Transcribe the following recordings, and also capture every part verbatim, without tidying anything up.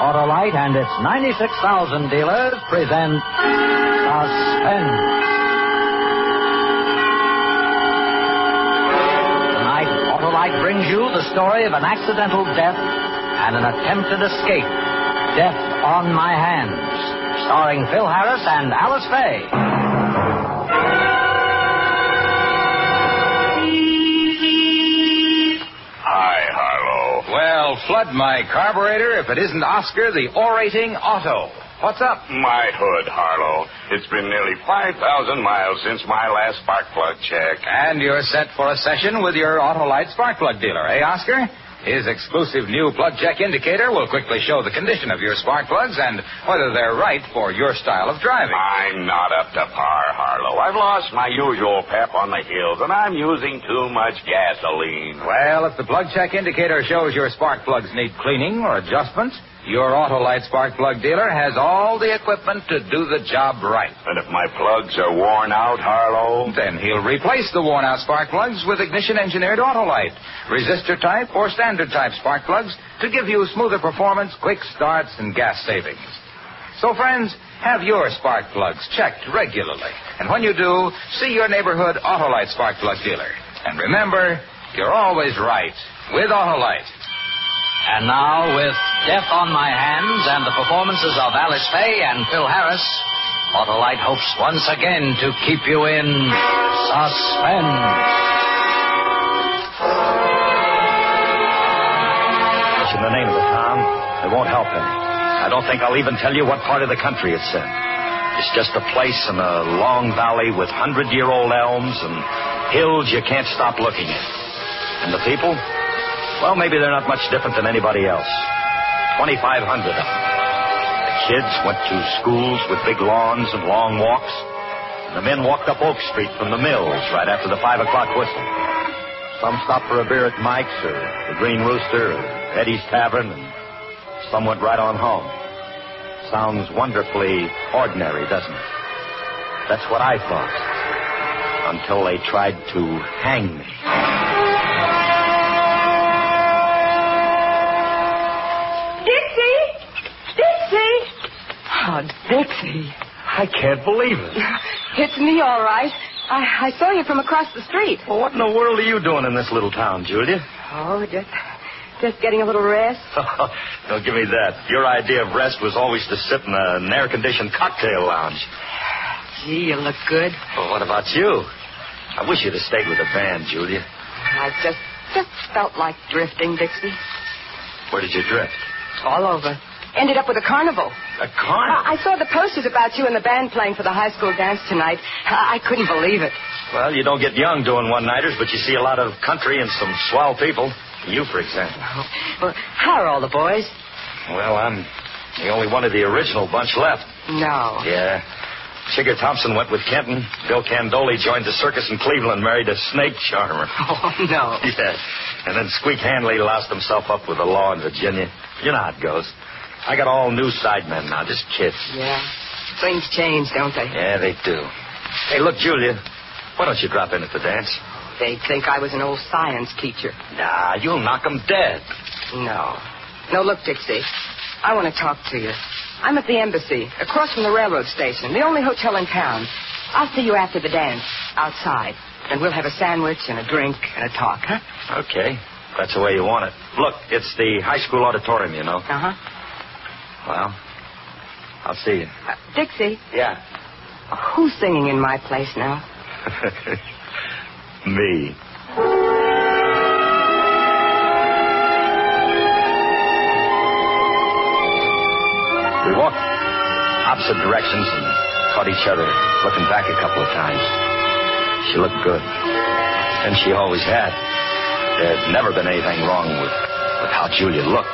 Autolite and its ninety-six thousand dealers present Suspense. Tonight, Autolite brings you the story of an accidental death and an attempted escape. Death on My Hands, starring Phil Harris and Alice Faye. Well, flood my carburetor if it isn't Oscar, the orating Otto. What's up? My hood, Harlow. It's been nearly five thousand miles since my last spark plug check. And you're set for a session with your Autolite spark plug dealer, eh, Oscar? His exclusive new plug check indicator will quickly show the condition of your spark plugs and whether they're right for your style of driving. I'm not up to par, Harlow. I've lost my usual pep on the hills, and I'm using too much gasoline. Well, if the plug check indicator shows your spark plugs need cleaning or adjustments, your Autolite spark plug dealer has all the equipment to do the job right. And if my plugs are worn out, Harlow? Then he'll replace the worn-out spark plugs with ignition-engineered Autolite, resistor type or standard type spark plugs to give you smoother performance, quick starts, and gas savings. So, friends, have your spark plugs checked regularly. And when you do, see your neighborhood Autolite spark plug dealer. And remember, you're always right with Autolite. And now, with Death on My Hands and the performances of Alice Faye and Phil Harris, Autolite hopes once again to keep you in suspense. In the name of the town, it won't help any. I don't think I'll even tell you what part of the country it's in. It's just a place in a long valley with hundred-year-old elms and hills you can't stop looking at. And the people? Well, maybe they're not much different than anybody else. twenty-five hundred of them. The kids went to schools with big lawns and long walks. And the men walked up Oak Street from the mills right after the five o'clock whistle. Some stopped for a beer at Mike's or the Green Rooster or Eddie's Tavern, and some went right on home. Sounds wonderfully ordinary, doesn't it? That's what I thought. Until they tried to hang me. Oh, Dixie. I can't believe it. It's me, all right. I, I saw you from across the street. Well, what in the world are you doing in this little town, Julia? Oh, just just getting a little rest. Don't give me that. Your idea of rest was always to sit in an air-conditioned cocktail lounge. Gee, you look good. Well, what about you? I wish you'd have stayed with the band, Julia. I just, just felt like drifting, Dixie. Where did you drift? All over. Ended up with a carnival. A carnival? I, I saw the posters about you and the band playing for the high school dance tonight. I, I couldn't believe it. Well, you don't get young doing one-nighters, but you see a lot of country and some swell people. You, for example. Oh, well, how are all the boys? Well, I'm the only one of the original bunch left. No. Yeah. Chigger Thompson went with Kenton. Bill Candoli joined the circus in Cleveland, married a snake charmer. Oh, no. Yeah. And then Squeak Hanley lost himself up with the law in Virginia. You know how it goes. I got all new sidemen now, just kids. Yeah. Things change, don't they? Yeah, they do. Hey, look, Julia, why don't you drop in at the dance? They'd think I was an old science teacher. Nah, you'll knock them dead. No. No, look, Dixie, I want to talk to you. I'm at the embassy, across from the railroad station, the only hotel in town. I'll see you after the dance, outside. And we'll have a sandwich and a drink and a talk, huh? Okay. That's the way you want it. Look, it's the high school auditorium, you know. Uh-huh. Well, I'll see you. Uh, Dixie. Yeah? Who's singing in my place now? Me. We walked opposite directions and caught each other looking back a couple of times. She looked good. And she always had. There'd never been anything wrong with, with how Julia looked.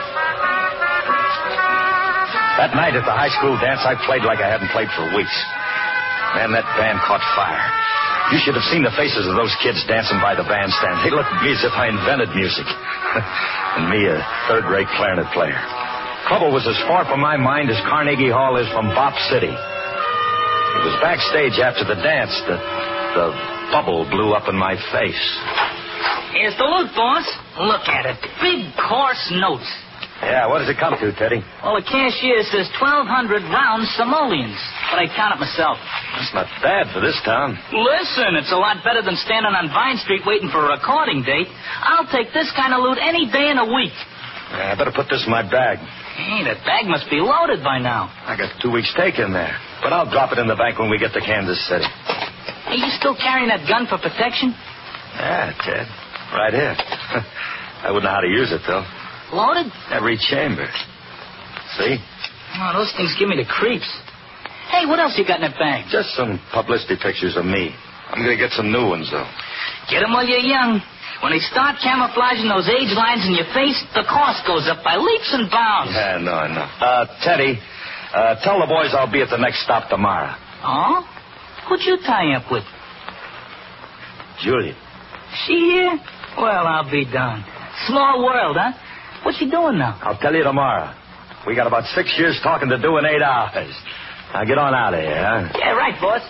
That night at the high school dance, I played like I hadn't played for weeks. Man, that band caught fire. You should have seen the faces of those kids dancing by the bandstand. They looked at me as if I invented music. And me, a third-rate clarinet player. Trouble was as far from my mind as Carnegie Hall is from Bop City. It was backstage after the dance that the bubble blew up in my face. Here's the loot, boss. Look at it. Big, coarse notes. Yeah, what does it come to, Teddy? Well, the cashier says twelve hundred round simoleons, but I count it myself. That's not bad for this town. Listen, it's a lot better than standing on Vine Street waiting for a recording date. I'll take this kind of loot any day in a week. Yeah, I better put this in my bag. Hey, that bag must be loaded by now. I got two weeks' take in there, but I'll drop it in the bank when we get to Kansas City. Hey, you still carrying that gun for protection? Yeah, Ted. Right here. I wouldn't know how to use it, though. Loaded? Every chamber. See? Oh, those things give me the creeps. Hey, what else you got in that bag? Just some publicity pictures of me. I'm going to get some new ones, though. Get them while you're young. When they start camouflaging those age lines in your face, the cost goes up by leaps and bounds. Yeah, no, no. Uh, Teddy, uh, tell the boys I'll be at the next stop tomorrow. Oh? Who'd you tie up with? Julia. She here? Well, I'll be darned. Small world, huh? What's she doing now? I'll tell you tomorrow. We got about six years talking to do in eight hours. Now get on out of here, huh? Yeah, right, boss.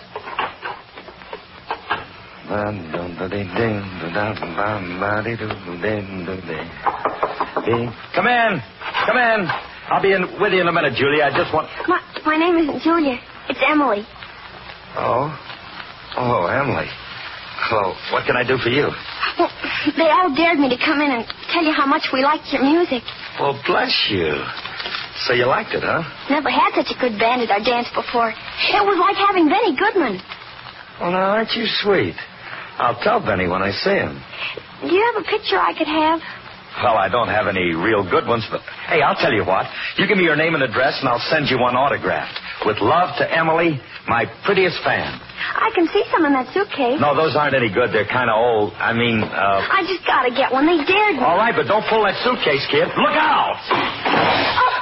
Come in. Come in. I'll be in with you in a minute, Julia. I just want... My, my name isn't Julia. It's Emily. Oh? Oh, Emily. Well, what can I do for you? Well, they all dared me to come in and tell you how much we liked your music. Well, bless you. So you liked it, huh? Never had such a good band at our dance before. It was like having Benny Goodman. Well, now, aren't you sweet? I'll tell Benny when I see him. Do you have a picture I could have? Well, I don't have any real good ones, but... Hey, I'll tell you what. You give me your name and address, and I'll send you one autographed. With love to Emily, my prettiest fan. I can see some in that suitcase. No, those aren't any good. They're kind of old. I mean, uh... I just gotta get one. They dared me. All right, but don't pull that suitcase, kid. Look out! Oh.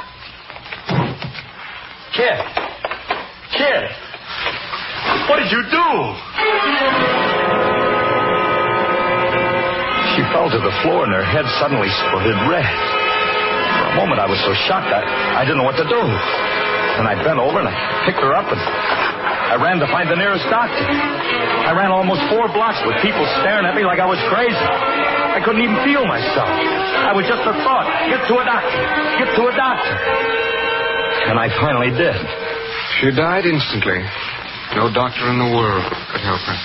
Kid. Kid. What did you do? She fell to the floor and her head suddenly spotted red. For a moment I was so shocked I, I didn't know what to do. And I bent over and I picked her up and I ran to find the nearest doctor. I ran almost four blocks with people staring at me like I was crazy. I couldn't even feel myself. I was just a thought. Get to a doctor. Get to a doctor. And I finally did. She died instantly. No doctor in the world could help her.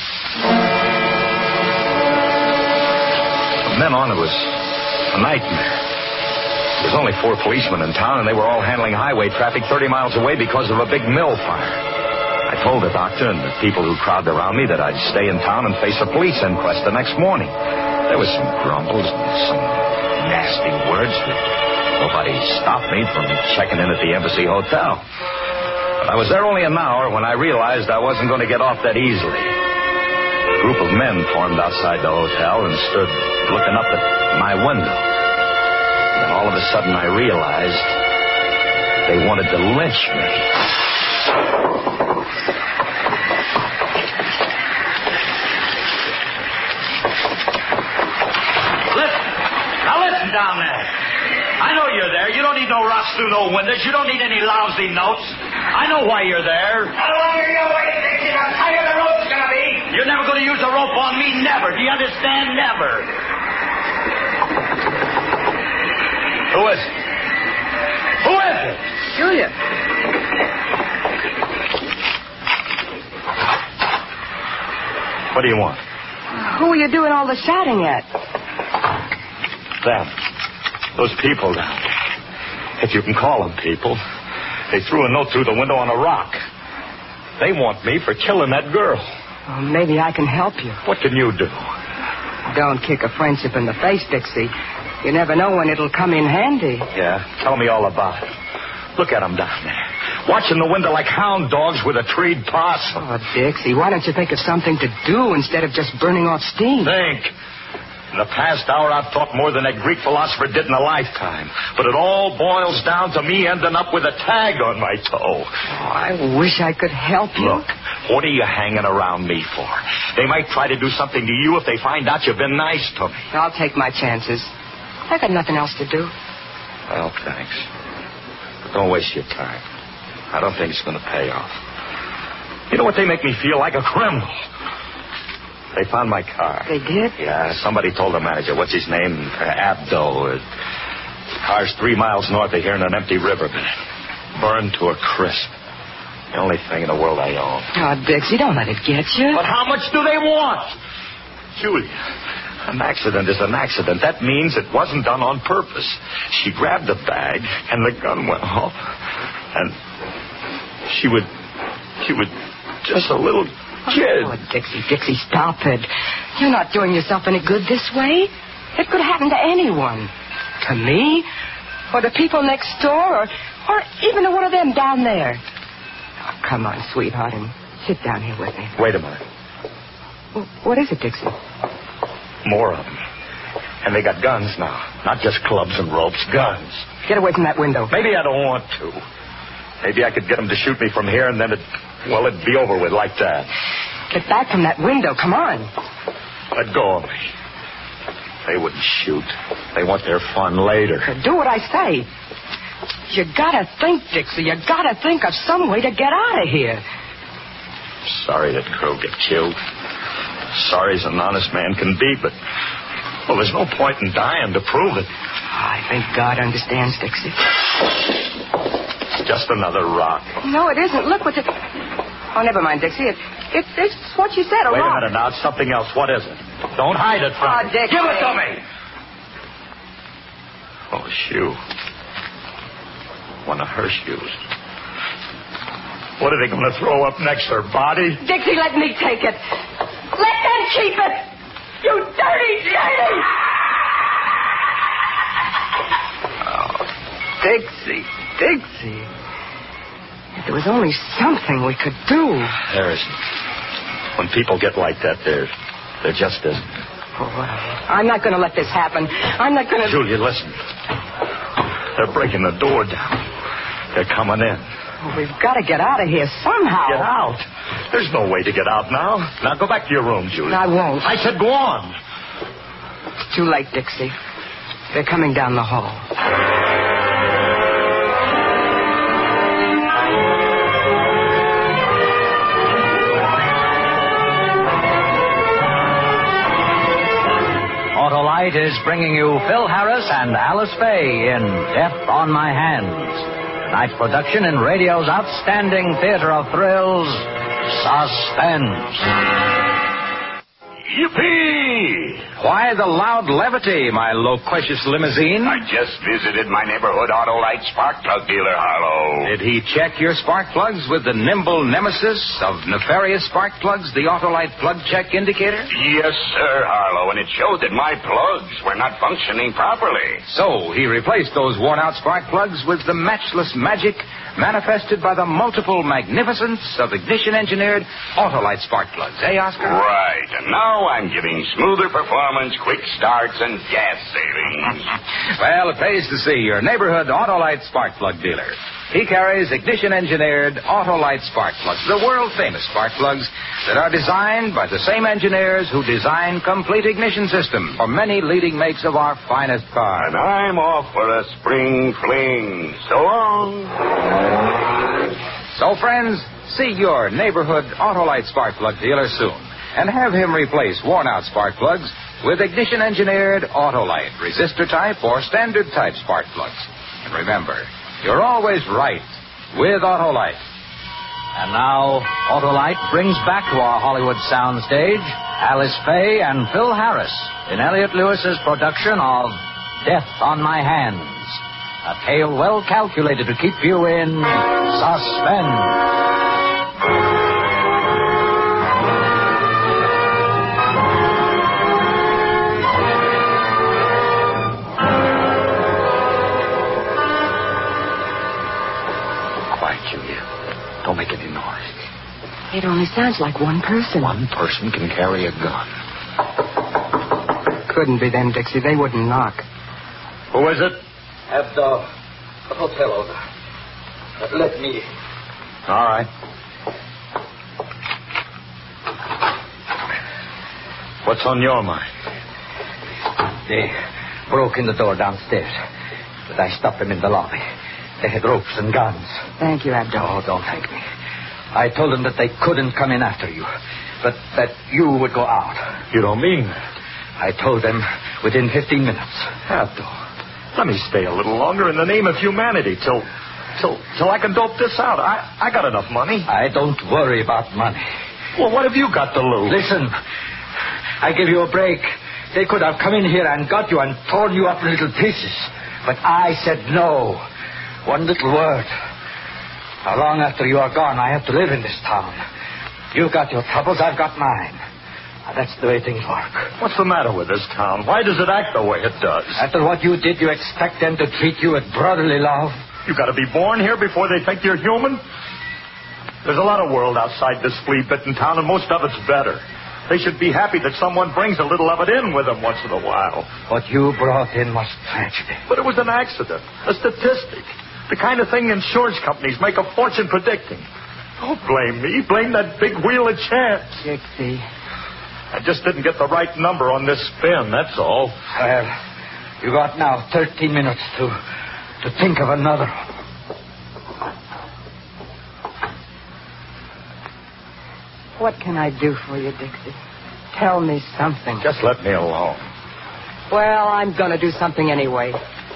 From then on, it was a nightmare. There's only four policemen in town, and they were all handling highway traffic thirty miles away because of a big mill fire. I told the doctor and the people who crowded around me that I'd stay in town and face a police inquest the next morning. There was some grumbles and some nasty words, but nobody stopped me from checking in at the Embassy Hotel. But I was there only an hour when I realized I wasn't going to get off that easily. A group of men formed outside the hotel and stood looking up at my window. And all of a sudden I realized they wanted to lynch me. Listen. Now listen down there. I know you're there. You don't need no rocks through no windows. You don't need any lousy notes. I know why you're there. How long are you waiting, Dixie? How tight the rope's gonna be? You're never going to use a rope on me. Never. Do you understand? Never. Who is it? Who is it? Julia. What do you want? Who are you doing all the shouting at? Them. Those people down there. If you can call them people. They threw a note through the window on a rock. They want me for killing that girl. Well, maybe I can help you. What can you do? Don't kick a friendship in the face, Dixie. You never know when it'll come in handy. Yeah? Tell me all about it. Look at them down there. Watching the window like hound dogs with a treed possum. Oh, Dixie, why don't you think of something to do instead of just burning off steam? Think. In the past hour, I've thought more than a Greek philosopher did in a lifetime. But it all boils down to me ending up with a tag on my toe. Oh, I wish I could help you. Look, what are you hanging around me for? They might try to do something to you if they find out you've been nice to me. I'll take my chances. I got nothing else to do. Well, thanks. But don't waste your time. I don't think it's going to pay off. You know what? They make me feel like a criminal. They found my car. They did? Yeah, somebody told the manager. What's his name? Uh, Abdo. Uh, Car's three miles north of here in an empty riverbed. Burned to a crisp. The only thing in the world I own. Oh, Dixie, don't let it get you. But how much do they want? Julia, an accident is an accident. That means it wasn't done on purpose. She grabbed the bag, and the gun went off. And she would... She was just a little kid. Oh, Dixie, Dixie, stop it. You're not doing yourself any good this way. It could happen to anyone. To me, or the people next door, or, or even to one of them down there. Oh, come on, sweetheart, and sit down here with me. Wait a minute. Well, what is it, Dixie? More of them. And they got guns now. Not just clubs and ropes, guns. Get away from that window. Maybe I don't want to. Maybe I could get them to shoot me from here, and then it, well, it'd be over with like that. Get back from that window. Come on. Let go of me. They wouldn't shoot. They want their fun later. Do what I say. You gotta think, Dixie. You gotta think of some way to get out of here. Sorry that Crow got killed. Sorry as an honest man can be, but, well, there's no point in dying to prove it. I think God understands, Dixie. Just another rock. No, it isn't. Look what it... Oh, never mind, Dixie. It, it, it's what you said, a Wait rock. a minute now. It's something else. What is it? Don't hide it from Oh, me. Dixie. Give it to me. Oh, shoe. One of her shoes. What are they going to throw up next? Her body? Dixie, let me take it. Let them keep it. You dirty, dirty. Oh, Dixie, Dixie. If there was only something we could do. There isn't. When people get like that, there, there just isn't. Oh, I'm not going to let this happen. I'm not going to... Julia, listen. They're breaking the door down. They're coming in. Oh, we've got to get out of here somehow. Get out? There's no way to get out now. Now go back to your room, Julia. I won't. I said go on. It's too late, Dixie. They're coming down the hall. Autolite is bringing you Phil Harris and Alice Faye in Death on My Hands. Tonight's production in radio's outstanding theater of thrills, Suspense. Yippee! Why the loud levity, my loquacious limousine? I just visited my neighborhood Autolite spark plug dealer, Harlow. Did he check your spark plugs with the nimble nemesis of nefarious spark plugs, the Autolite plug check indicator? Yes, sir, Harlow, and it showed that my plugs were not functioning properly. So he replaced those worn-out spark plugs with the matchless magic manifested by the multiple magnificence of ignition-engineered Autolite spark plugs. Eh, Oscar? Right, and now I'm giving smoother performance, quick starts, and gas savings. Well, it pays to see your neighborhood Autolite spark plug dealer. He carries ignition-engineered Autolite spark plugs, the world-famous spark plugs that are designed by the same engineers who design complete ignition systems for many leading makes of our finest cars. And I'm off for a spring fling. So long. So, friends, see your neighborhood Autolite spark plug dealer soon and have him replace worn-out spark plugs with ignition-engineered Autolite, resistor type or standard type spark plugs. And remember, you're always right with Autolite. And now, Autolite brings back to our Hollywood soundstage Alice Faye and Phil Harris in Elliot Lewis's production of Death on My Hands, a tale well calculated to keep you in suspense. Don't make any noise. It only sounds like one person. One person can carry a gun. Couldn't be them, Dixie. They wouldn't knock. Who is it? At the hotel owner. Let me. All right. What's on your mind? They broke in the door downstairs, but I stopped them in the lobby. They had ropes and guns. Thank you, Abdul. Oh, don't thank me. I told them that they couldn't come in after you, but that you would go out. You don't mean that. I told them within fifteen minutes. Abdul, Let me stay a little longer in the name of humanity till till till I can dope this out. I, I got enough money. I don't worry about money. Well, what have you got to lose? Listen, I give you a break. They could have come in here and got you and torn you up in little pieces. But I said no. One little word. How long after you are gone, I have to live in this town. You've got your troubles, I've got mine. That's the way things work. What's the matter with this town? Why does it act the way it does? After what you did, you expect them to treat you with brotherly love? You got to be born here before they think you're human? There's a lot of world outside this flea-bitten town, and most of it's better. They should be happy that someone brings a little of it in with them once in a while. What you brought in was tragedy. But it was an accident, a statistic. The kind of thing insurance companies make a fortune predicting. Don't blame me. Blame that big wheel of chance. Dixie. I just didn't get the right number on this spin, that's all. Well, you got now thirteen minutes to to think of another. What can I do for you, Dixie? Tell me something. Just let me alone. Well, I'm going to do something anyway.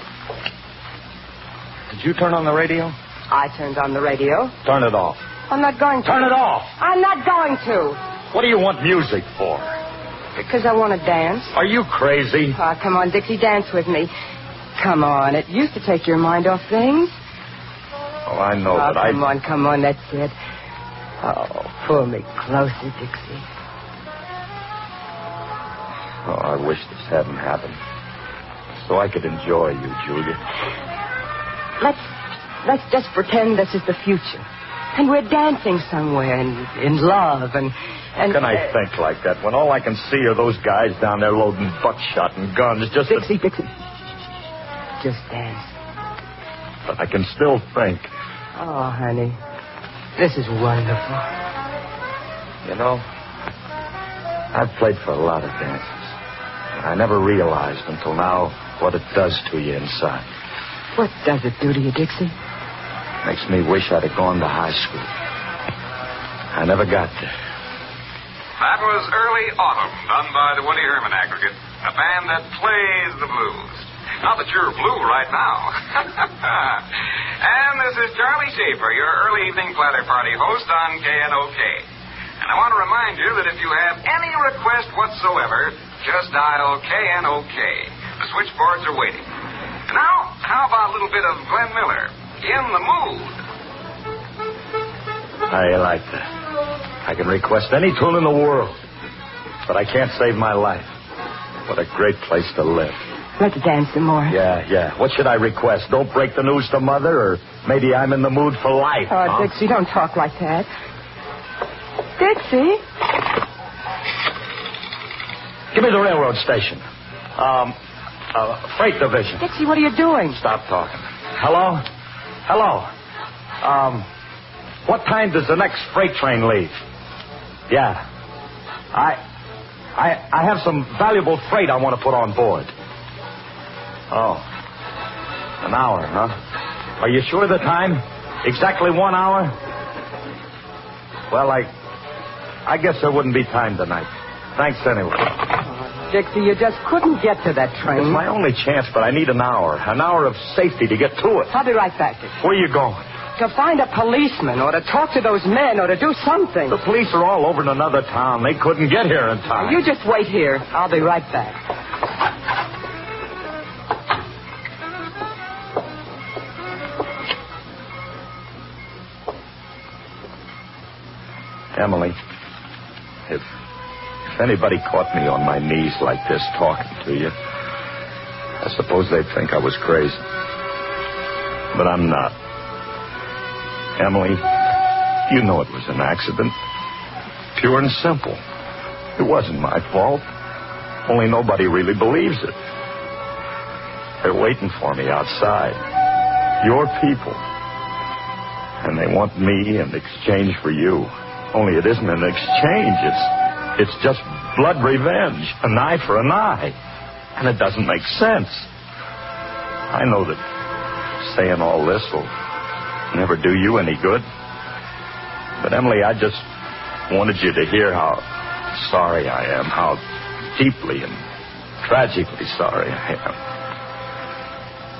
Did you turn on the radio? I turned on the radio. Turn it off. I'm not going to. Turn it off. I'm not going to. What do you want music for? Because I want to dance. Are you crazy? Oh, come on, Dixie, dance with me. Come on. It used to take your mind off things. Oh, I know, oh, but I... Come on, come on, that's it. Oh, pull me closer, Dixie. Oh, I wish this hadn't happened. So I could enjoy you, Julia. Let's, let's just pretend this is the future. And we're dancing somewhere in, in love and... and How can I uh, think like that when all I can see are those guys down there loading buckshot and guns just Dixie, to... Dixie. Just dance. But I can still think. Oh, honey. This is wonderful. You know, I've played for a lot of dances. And I never realized until now what it does to you inside. What does it do to you, Dixie? Makes me wish I'd have gone to high school. I never got there. That was Early Autumn, done by the Woody Herman Aggregate, a band that plays the blues. Not that you're blue right now. And this is Charlie Schaefer, your early evening platter party host on K N O K. And I want to remind you that if you have any request whatsoever, just dial K N O K. The switchboards are waiting. And now, how about a little bit of Glenn Miller? In the mood. I like that. I can request any tune in the world, but I can't save my life. What a great place to live. Let's dance some more. Yeah, yeah. What should I request? Don't break the news to Mother, or maybe I'm in the mood for life. Oh, huh? Dixie, don't talk like that. Dixie? Give me the railroad station. Um, uh, freight division. Dixie, what are you doing? Stop talking. Hello? Hello. Um, what time does the next freight train leave? Yeah. I, I, I have some valuable freight I want to put on board. Oh. An hour, huh? Are you sure the time? Exactly one hour? Well, I, I guess there wouldn't be time tonight. Thanks anyway. Oh, Dixie, you just couldn't get to that train. It's my only chance, but I need an hour. An hour of safety to get to it. I'll be right back, Dixie. Where are you going? To find a policeman or to talk to those men or to do something. The police are all over in another town. They couldn't get here in time. You just wait here. I'll be right back. Emily, if if anybody caught me on my knees like this talking to you, I suppose they'd think I was crazy. But I'm not. Emily, you know it was an accident. Pure and simple. It wasn't my fault. Only nobody really believes it. They're waiting for me outside. Your people. And they want me in exchange for you. Only it isn't an exchange. It's it's just blood revenge. An eye for an eye. And it doesn't make sense. I know that saying all this will never do you any good. But, Emily, I just wanted you to hear how sorry I am, how deeply and tragically sorry I am.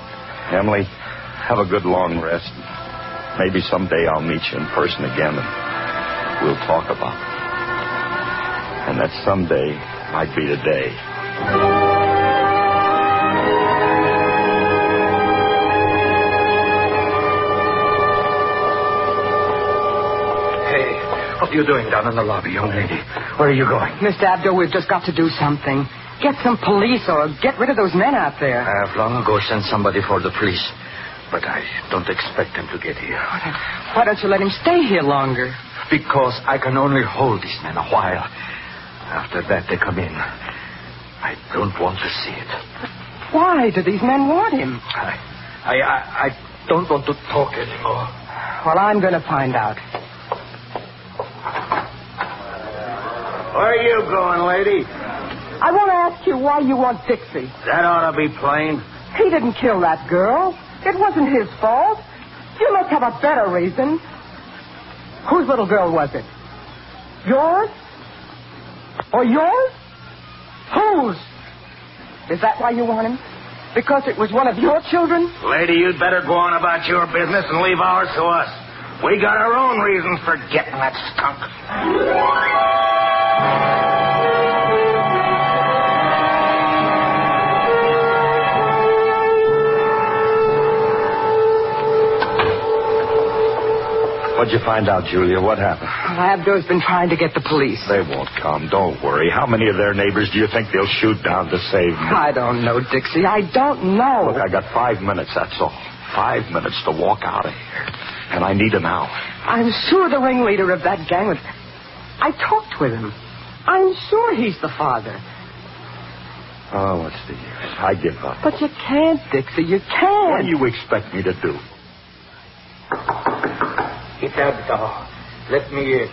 Emily, have a good long rest. Maybe someday I'll meet you in person again and we'll talk about it. And that someday might be today. What are you doing down in the lobby, young lady? Where are you going? Mister Abdo, we've just got to do something. Get some police or get rid of those men out there. I have long ago sent somebody for the police, but I don't expect them to get here. Why don't you let him stay here longer? Because I can only hold these men a while. After that, they come in. I don't want to see it. Why do these men want him? I, I, I, I don't want to talk anymore. Well, I'm going to find out. Where are you going, lady? I want to ask you why you want Dixie. That ought to be plain. He didn't kill that girl. It wasn't his fault. You must have a better reason. Whose little girl was it? Yours? Or yours? Whose? Is that why you want him? Because it was one of your children? Lady, you'd better go on about your business and leave ours to us. We got our own reasons for getting that skunk. What'd you find out, Julia? What happened? Abdo's been trying to get the police. They won't come. Don't worry. How many of their neighbors do you think they'll shoot down to save me? I don't know, Dixie. I don't know. Look, I got five minutes, that's all. Five minutes to walk out of here. And I need an hour. I'm sure the ringleader of that gang was... I talked with him. I'm sure he's the father. Oh, what's the use? I give up. But you can't, Dixie. You can't. What do you expect me to do? Get out the door. Let me in.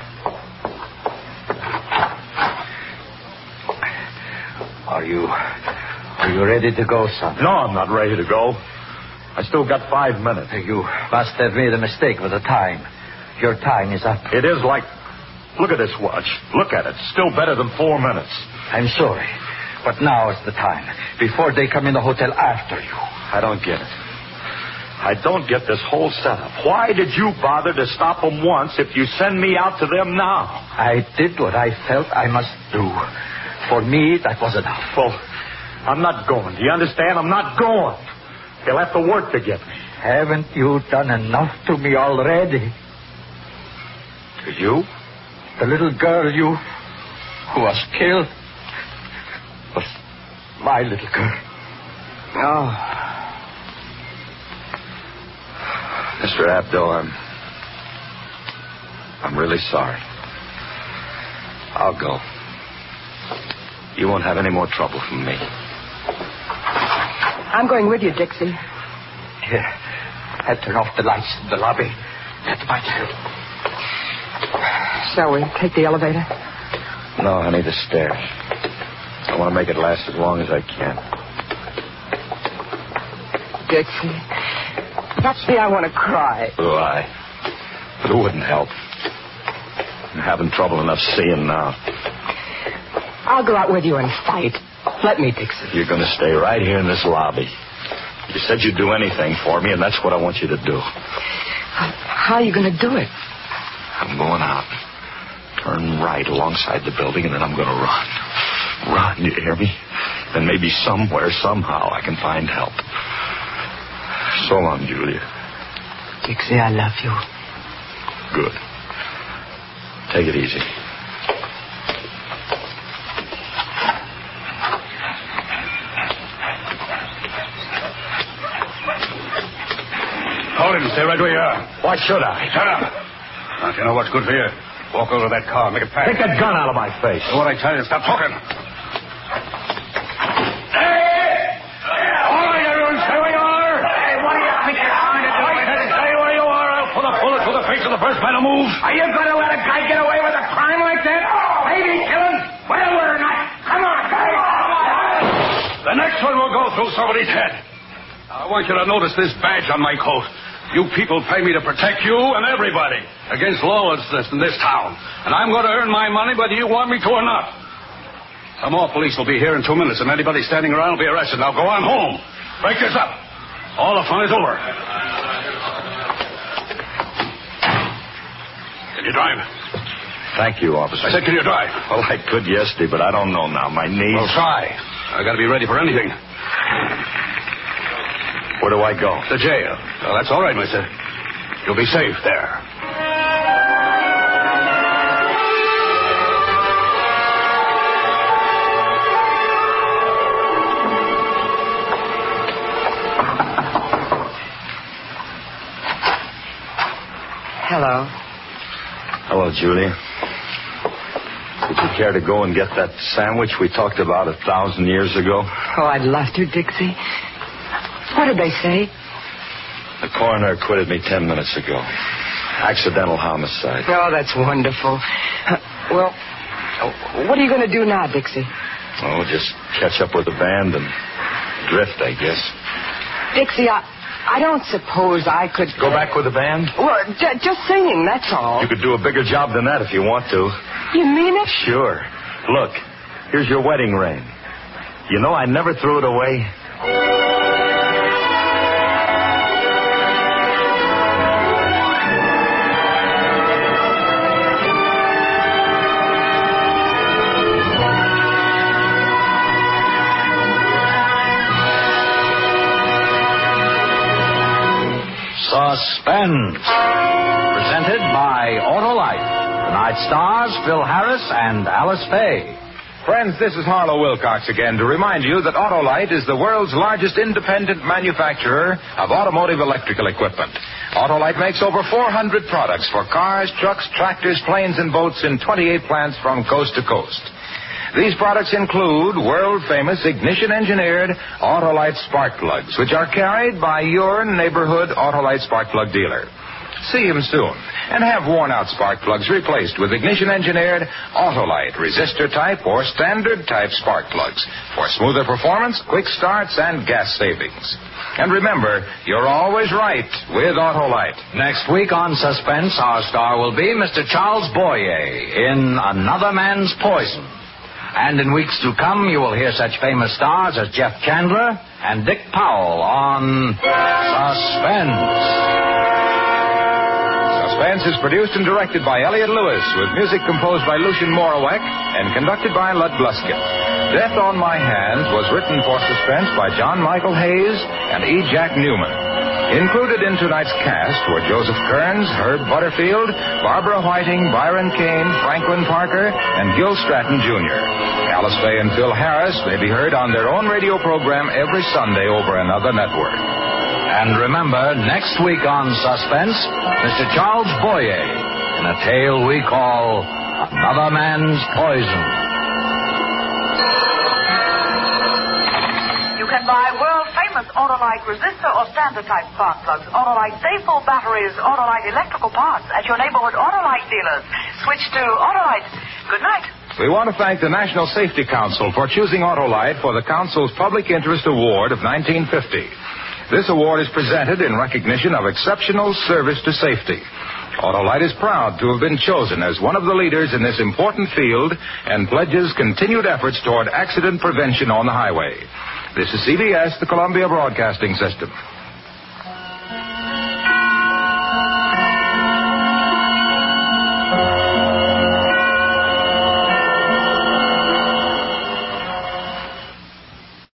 Are you... Are you ready to go, son? No, I'm not ready to go. I still got five minutes. You must have made a mistake with the time. Your time is up. It is like... Look at this watch. Look at it. Still better than four minutes. I'm sorry. But now is the time. Before they come in the hotel after you. I don't get it. I don't get this whole setup. Why did you bother to stop them once if you send me out to them now? I did what I felt I must do. For me, that was enough. Well, I'm not going. Do you understand? I'm not going. They'll have to work to get me. Haven't you done enough to me already? To you? The little girl you... who was killed... was my little girl. Oh... Mister Abdo, I'm... I'm really sorry. I'll go. You won't have any more trouble from me. I'm going with you, Dixie. Here. I'll turn off the lights in the lobby. That's my turn. Shall we take the elevator? No, honey, the stairs. I want to make it last as long as I can. Dixie... See, I want to cry. Oh, I. But it wouldn't help. I'm having trouble enough seeing now. I'll go out with you and fight. Let me, Dixie. You're going to stay right here in this lobby. You said you'd do anything for me, and that's what I want you to do. How are you going to do it? I'm going out. Turn right alongside the building, and then I'm going to run. Run, you hear me? Then maybe somewhere, somehow, I can find help. So long, Julia. Dixie, I love you. Good. Take it easy. Hold him. Stay right where you are. Why should I? Shut up. Now, if you know what's good for you, walk over to that car. Make it fast. Take that gun out of my face. Do what I tell you. Stop talking. The first man to move. Are you going to let a guy get away with a crime like that? Maybe kill him? Well, we're not. Come on, guys. The next one will go through somebody's head. I want you to notice this badge on my coat. You people pay me to protect you and everybody against lawlessness in this town. And I'm going to earn my money whether you want me to or not. Some more police will be here in two minutes, and anybody standing around will be arrested. Now go on home. Break this up. All the fun is over. Can you drive? Thank you, officer. I said, can you drive? Well, I could yesterday, but I don't know now. My knees. Well, try. I got to be ready for anything. Where do I go? The jail. Well, that's all right, mister. You'll be safe there. Hello. Hello, Julia. Would you care to go and get that sandwich we talked about a thousand years ago? Oh, I'd love to, Dixie. What did they say? The coroner acquitted me ten minutes ago. Accidental homicide. Oh, that's wonderful. Uh, well, what are you going to do now, Dixie? Oh, just catch up with the band and drift, I guess. Dixie, I, I don't suppose I could... Go back with the band? Well, j- just singing, that's all. You could do a bigger job than that if you want to. You mean it? Sure. Look, here's your wedding ring. You know, I never threw it away. Suspense. Presented by Autolite. Tonight's stars, Phil Harris and Alice Faye. Friends, this is Harlow Wilcox again to remind you that Autolite is the world's largest independent manufacturer of automotive electrical equipment. Autolite makes over four hundred products for cars, trucks, tractors, planes, and boats in twenty-eight plants from coast to coast. These products include world-famous ignition-engineered Autolite spark plugs, which are carried by your neighborhood Autolite spark plug dealer. See him soon and have worn-out spark plugs replaced with ignition-engineered Autolite resistor-type or standard-type spark plugs for smoother performance, quick starts, and gas savings. And remember, you're always right with Autolite. Next week on Suspense, our star will be Mister Charles Boyer in Another Man's Poison. And in weeks to come, you will hear such famous stars as Jeff Chandler and Dick Powell on Suspense. Suspense is produced and directed by Elliott Lewis, with music composed by Lucien Morawek and conducted by Lud Gluskin. Death on My Hands was written for Suspense by John Michael Hayes and E. Jack Newman. Included in tonight's cast were Joseph Kearns, Herb Butterfield, Barbara Whiting, Byron Kane, Franklin Parker, and Gil Stratton, Junior Alice Faye and Phil Harris may be heard on their own radio program every Sunday over another network. And remember, next week on Suspense, Mister Charles Boyer in a tale we call Another Man's Poison. You can buy world-famous Autolite resistor or standard-type spark plugs, Autolite Dayful batteries, Autolite electrical parts at your neighborhood Autolite dealers. Switch to Autolite. Good night. We want to thank the National Safety Council for choosing Autolite for the Council's Public Interest Award of nineteen fifty. This award is presented in recognition of exceptional service to safety. Autolite is proud to have been chosen as one of the leaders in this important field and pledges continued efforts toward accident prevention on the highway. This is C B S, the Columbia Broadcasting System.